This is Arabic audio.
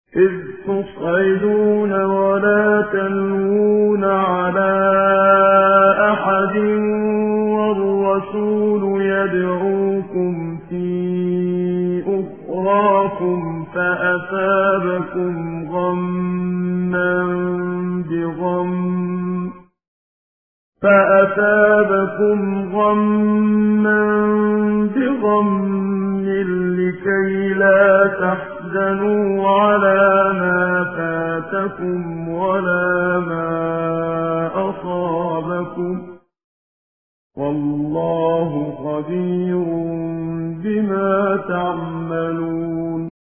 إذ تصعدون ولا تلوون على أحد والرسول يدعوكم في أخراكم فأثابكم غما بغم لكي لا تحزنوا على ما فاتكم ولا ما أصابكم والله خبير بما تعملون.